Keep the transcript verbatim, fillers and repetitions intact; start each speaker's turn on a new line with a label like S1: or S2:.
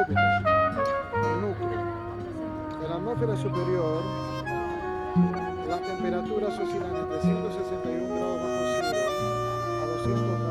S1: el núcleo. En la atmósfera superior, las temperaturas oscilan entre ciento sesenta y uno grados bajo cero a doscientos